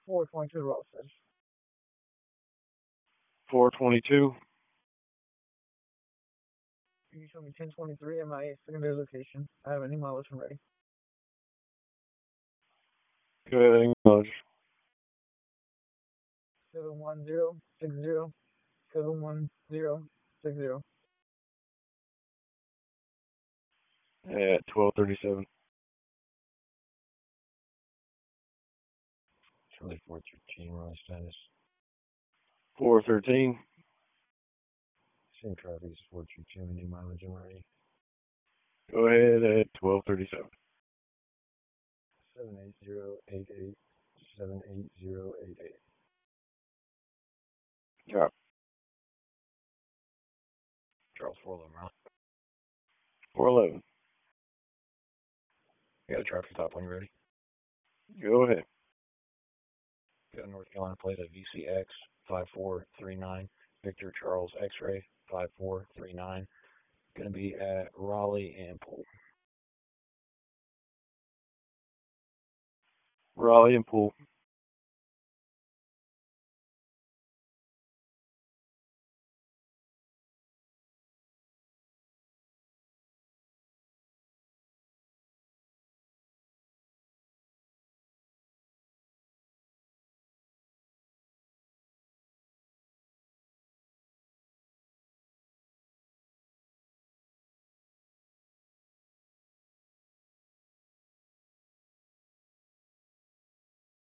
422 Rosses. 422. You show me 1023 at my secondary location. I have any mileage ready. Go ahead, acknowledge. 71060. 71060. At 1237. Charlie 413, Raleigh status. 413. Same traffic as 422, any mileage already. Go ahead at 1237. 78088. 78088. Drop. Charles 411, Raleigh. 411. You got a traffic stop when you're ready. Go ahead. Got a North Carolina plate at VCX 5439. Victor Charles X-ray 5439. Going to be at Raleigh and Poole. Raleigh and Poole.